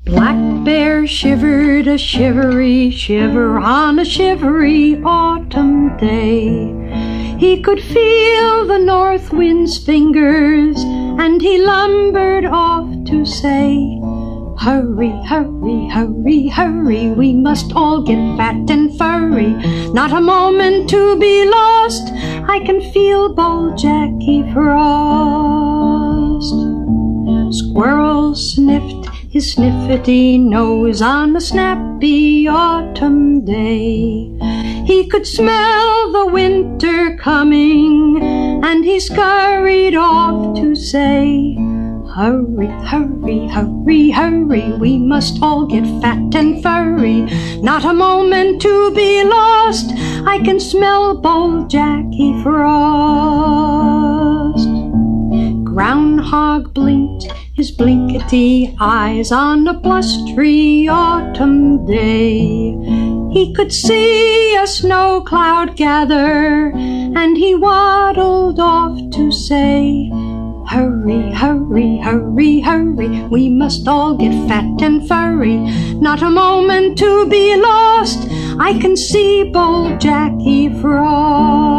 Black Bear shivered a shivery shiver on a shivery autumn day. He could feel the north wind's fingers, and he lumbered off to say, hurry, hurry, hurry, hurry, we must all get fat and furry. Not a moment to be lost, I can feel bold Jackie Frost. Squirrel sniffed his sniffety nose on a snappy autumn day. He could smell the winter coming, and he scurried off to say, hurry, hurry, hurry, hurry, we must all get fat and furry. Not a moment to be lost, I can smell bold Jackie Frost. Groundhog blinked his blinkety eyes on a blustery autumn day. He could see a snow cloud gather, and he waddled off to say, hurry, hurry, hurry, hurry, we must all get fat and furry. Not a moment to be lost, I can see bold Jackie Frost.